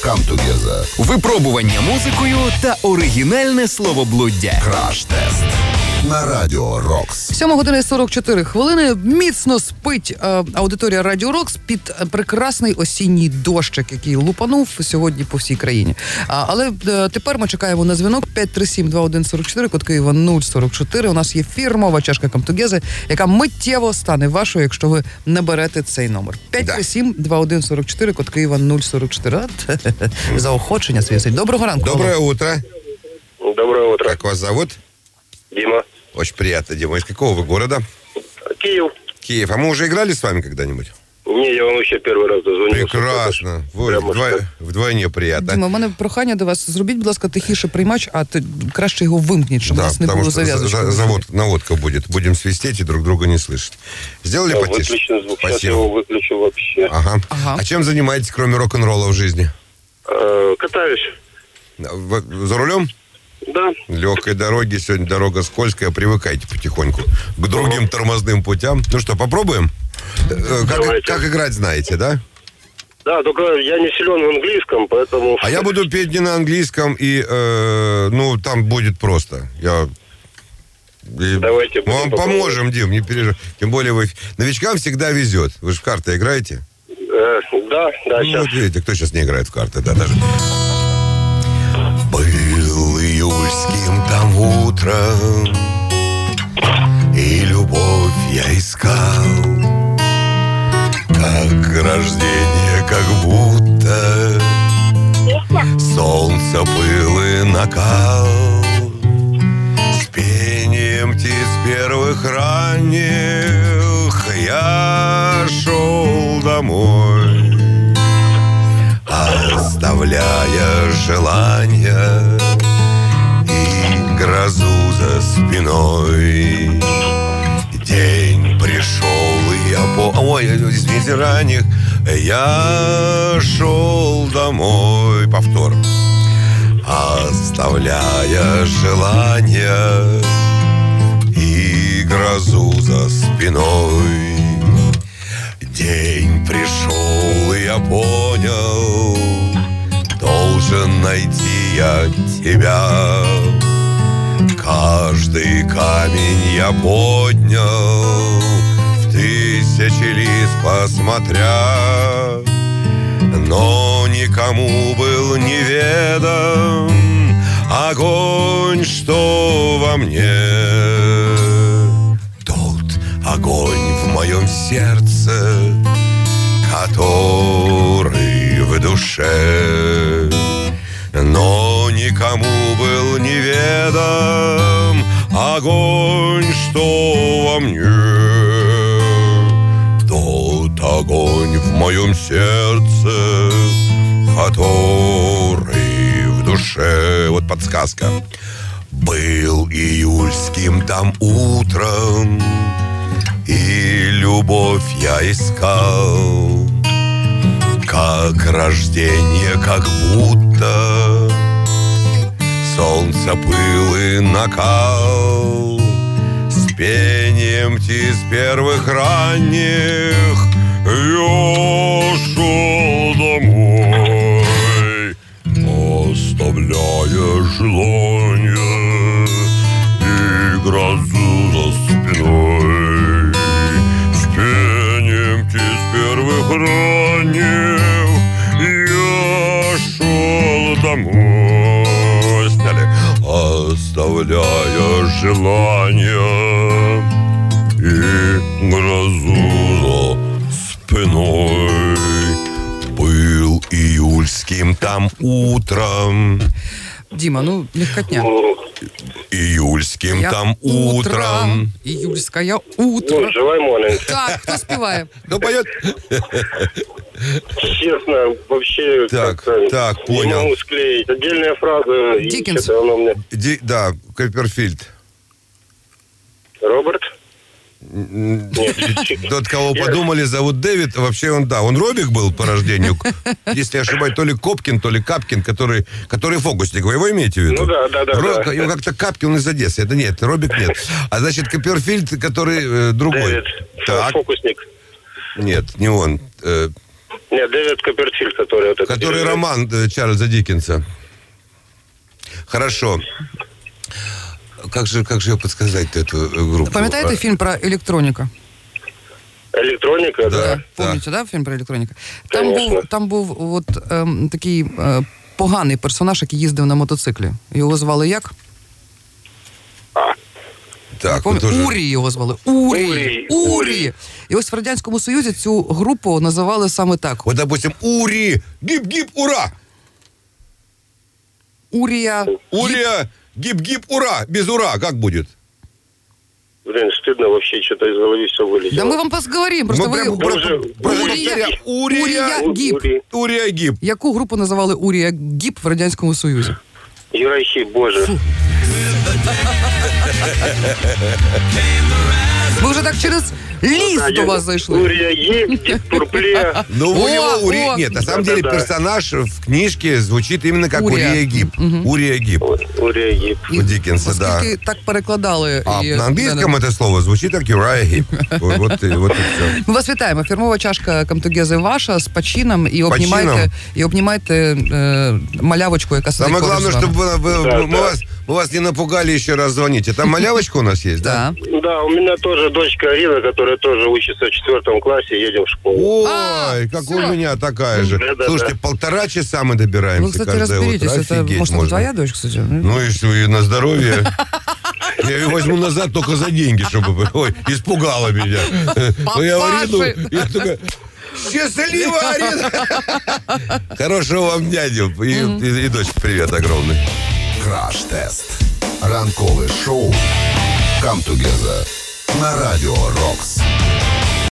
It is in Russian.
Come Together. Випробування музикою та оригінальне словоблуддя. Краш-тест на Радіо Рокс. 7:44. Міцно спить аудиторія Радіо Рокс під прекрасний осінній дощик, який лупанув сьогодні по всій країні. Але тепер ми чекаємо на дзвінок 537-2144, код Києва 044. У нас є фірмова чашка Come Together, яка миттєво стане вашою, якщо ви наберете цей номер. 537-2144, код Києва 044. Заохочення свісить. Доброго ранку. Доброе утро. Доброе утро. Как вас зовут? Дима. Очень приятно, Дима. Из какого вы города? Киев. Киев. А мы уже играли с вами когда-нибудь? Не, я вам вообще первый раз дозвонился. Прекрасно. Вдвойне приятно. Діма, у мене прохання до вас. Зробіть, будь ласка, тихіше приймач, а краще його вимкніть, щоб у нас не було зав'язочки. Наводка будет. Будем свистеть и друг друга не слышать. Сделали потише? Выключен звук. Сейчас Спасибо. я его выключу вообще. Ага. А чем занимаетесь, кроме рок-н-ролла в жизни? Катаюсь. За рулем? Да. Легкой дороги. Сегодня дорога скользкая. Привыкайте потихоньку к другим тормозным путям. Ну что, попробуем? Как играть знаете, да? Да, только я не силен в английском, поэтому... А я буду петь не на английском, и, там будет просто. Давайте мы вам поможем, Дим, не переживай. Тем более новичкам всегда везет. Вы же в карты играете? Да, сейчас. Вот видите, кто сейчас не играет в карты, да, даже. Был июльским там утром, и любовь я искал, как рождение, как будто солнце, пыл и накал. С пением птиц первых ранних я шел домой, оставляя желания и грозу за спиной. День пришел, и я извините, ранних я шел домой. Повтор. Оставляя желания и грозу за спиной. День пришел, и я понял, должен найти я тебя. Каждый камень я поднял, в тысячи лиц посмотря, но никому был неведом огонь, что во мне. Тот огонь в моем сердце, который в душе, но никому был неведом огонь, что во мне. Тот огонь в моем сердце, который в душе. Вот подсказка. Был июльским там утром, и любовь я искал, как рождение, как будто солнце, пыл и накал. С пением птиц первых ранних я шел домой, оставляя желания и грозу за спиной. С пением птиц первых ранних я шел домой. Сняли. Оставляя желания и грозу за спиной. Был июльским там утром. Дима, легкотня. Июльским там утром. Июльское утро. Живой маленький. Так, хто співає? Кто поет? Честно, вообще Так, понял. не могу склеить. Отдельная фраза. Диккенс. Оно мне... Да, Копперфильд. Роберт? Тот, кого подумали, зовут Дэвид. Вообще он Робик был по рождению. Если не ошибаюсь, то ли Копкин, то ли Капкин, который фокусник. Вы его имеете в виду? Ну да. Его как-то Капкин, он из Одессы. Это нет, Робик нет. А значит, Копперфильд, который другой. Дэвид, так. фокусник. Нет, не он. Нет, Дэвид Копперфильд, который вот это... Который роман Чарльза Диккенса. Хорошо. Как же подсказать эту группу? Пам'ятаєте фільм про електроніка? Электроника, да. Помните, да, фільм про електроніка? Конечно. Там був от такий поганий персонаж, який їздив на мотоциклі. Його звали як? Так, Урій його звали. Урій. І ось в Радянському Союзі цю групу називали саме так. Вот, допустим, Ури, гип-гип, ура! Урія. Урия, гип-гип, ура! Без ура, как будет? Блин, стыдно вообще, что-то из головы все вылетело. Да ми вам поговоримо, просто ви... Урия, гип. Яку групу називали Урія Гіп в Радянському Союзі? Юрахи, боже. Ми вже так через ліс до вас зайшли. Урия Гип, Турпле. Ну, у него Ури... Нет, на самом деле персонаж в книжке звучит именно как Урия Гип. Урия Гип. Урия Гип. У Диккенса, да. Оскільки так перекладали. А на английском это слово звучит как Uriah Heep. Вот и все. Ми вас вітаємо. Фірмова чашка Камтугези ваша з пачином і Почином. обнімайте малявочку, яка сидить Самое поруч главное, з вами. чтобы мы вас не напугали еще раз звоните. Там малявочка у нас есть, да? Да. Да, у меня тоже дочка Арина, которая тоже учится в 4 классе, едем в школу. Ой, как всё. у меня такая же. Да-да-да. Слушайте, 1,5 часа мы добираемся Вы, кстати, каждое разберитесь, утро. это, Офигеть может, можно. твоя дочь, кстати? Ну и что, и на здоровье. Я ее возьму назад только за деньги, чтобы... Ой, испугала меня. Ну, я Арину, я только... Счастливо, Арина! Хорошего вам дядю. И дочке привет огромный. Краш-тест. Ранкове шоу «Come Together» на Радіо Рокс.